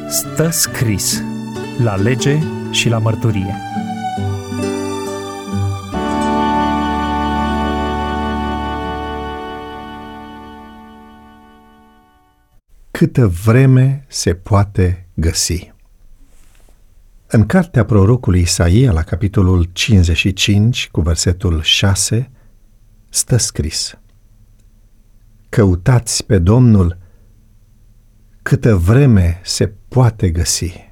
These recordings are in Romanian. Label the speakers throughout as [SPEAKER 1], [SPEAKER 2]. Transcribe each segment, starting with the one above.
[SPEAKER 1] Stă scris la lege și la mărturie.
[SPEAKER 2] Câtă vreme se poate găsi. În cartea prorocului Isaia, la capitolul 55, cu versetul 6, stă scris: Căutați pe Domnul câtă vreme se poate găsi.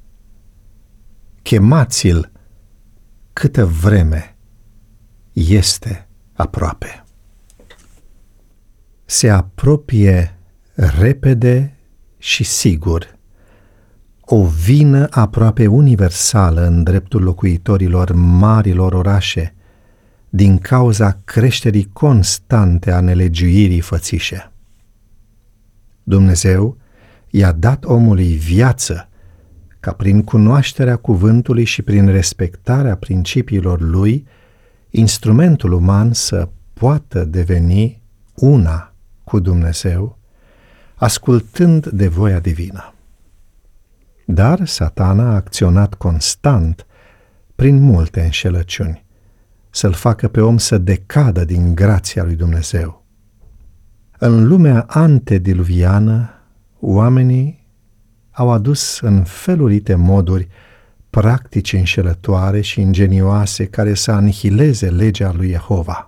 [SPEAKER 2] Chemați-l câtă vreme este aproape. Se apropie repede și sigur o vină aproape universală în dreptul locuitorilor marilor orașe din cauza creșterii constante a nelegiuirii fățișe. Dumnezeu i-a dat omului viață ca prin cunoașterea cuvântului și prin respectarea principiilor lui, instrumentul uman să poată deveni una cu Dumnezeu, ascultând de voia divină. Dar Satana a acționat constant prin multe înșelăciuni să-l facă pe om să decadă din grația lui Dumnezeu. În lumea antediluviană, oamenii au adus în felurite moduri practici înșelătoare și ingenioase care să anihileze legea lui Jehova.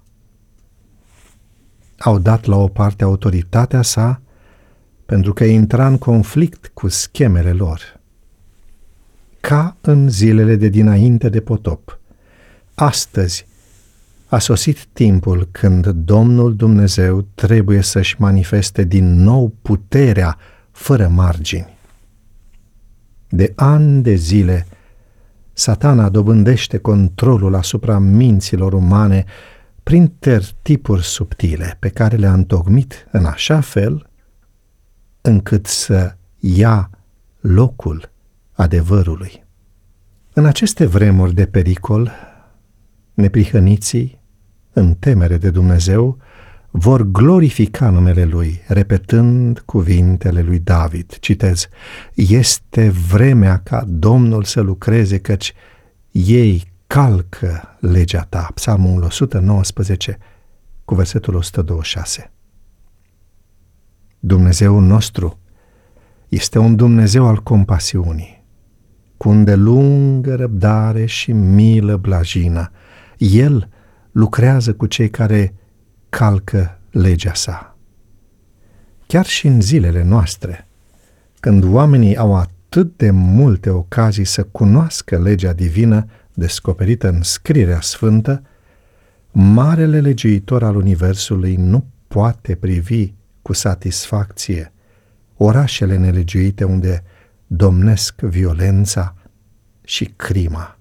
[SPEAKER 2] Au dat la o parte autoritatea sa pentru că intra în conflict cu schemele lor. Ca în zilele de dinainte de potop, astăzi a sosit timpul când Domnul Dumnezeu trebuie să-și manifeste din nou puterea fără margini. De ani de zile, Satana dobândește controlul asupra minților umane prin tertipuri subtile pe care le-a întocmit în așa fel încât să ia locul adevărului. În aceste vremuri de pericol, neprihăniții, în temere de Dumnezeu, vor glorifica numele Lui, repetând cuvintele lui David. Citez: Este vremea ca Domnul să lucreze, căci ei calcă legea ta. Psalmul 119, cu versetul 126. Dumnezeul nostru este un Dumnezeu al compasiunii, cu îndelungă răbdare și milă blajină. El lucrează cu cei care calcă legea sa. Chiar și în zilele noastre, când oamenii au atât de multe ocazii să cunoască legea divină descoperită în Scrierea Sfântă, marele legiuitor al Universului nu poate privi cu satisfacție orașele nelegiuite unde domnesc violența și crima.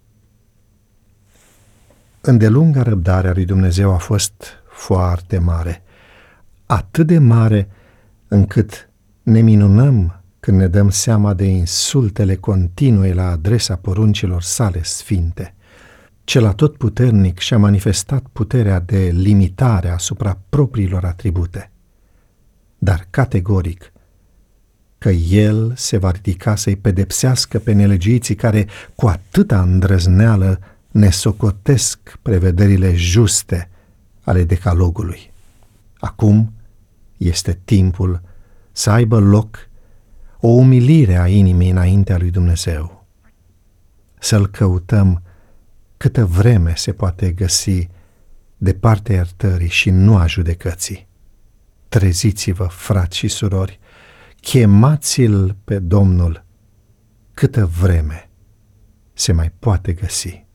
[SPEAKER 2] Îndelunga răbdarea lui Dumnezeu a fost foarte mare, atât de mare încât ne minunăm când ne dăm seama de insultele continue la adresa poruncilor sale sfinte. Cel atotputernic și-a manifestat puterea de limitare asupra propriilor atribute, dar categoric că El se va ridica să-i pedepsească pe nelegiuiții care cu atâta îndrăzneală ne socotesc prevederile juste ale decalogului. Acum este timpul să aibă loc o umilire a inimii înaintea lui Dumnezeu, să-L căutăm câtă vreme se poate găsi de partea iertării și nu a judecății. Treziți-vă, frați și surori, chemați-L pe Domnul câtă vreme se mai poate găsi.